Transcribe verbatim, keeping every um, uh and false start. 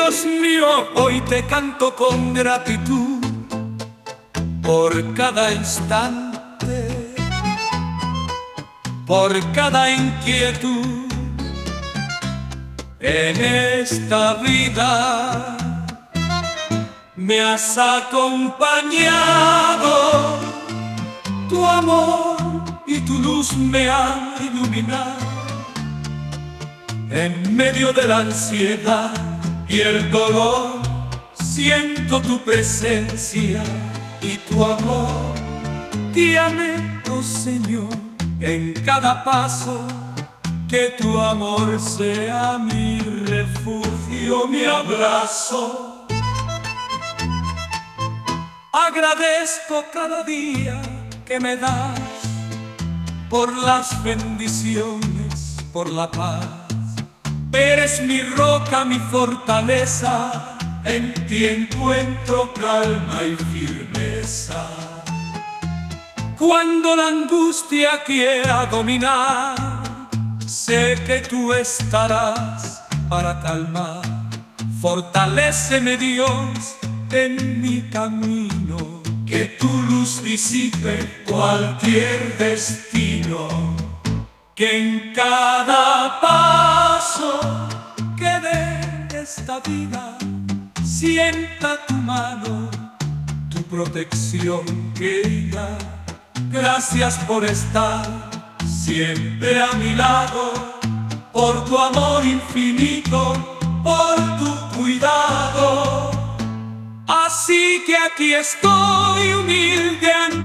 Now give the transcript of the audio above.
Dios mío, hoy te canto con gratitud por cada instante, por cada inquietud en esta vida. Me has acompañado, tu amor y tu luz me han iluminado. En medio de la ansiedad y el dolor, siento tu presencia y tu amor. Te anhelo, Señor, en cada paso, que tu amor sea mi refugio, mi abrazo. Agradezco cada día que me das, por las bendiciones, por la paz. Eres mi roca, mi fortaleza, en ti encuentro calma y firmeza. Cuando la angustia quiera dominar, sé que tú estarás para calmar. Fortaléceme, Dios, en mi camino, que tu luz disipe cualquier destino. Que en cada paso que dé esta vida sienta tu mano, tu protección querida. Gracias por estar siempre a mi lado, por tu amor infinito, por tu cuidado. Así que aquí estoy humilde ante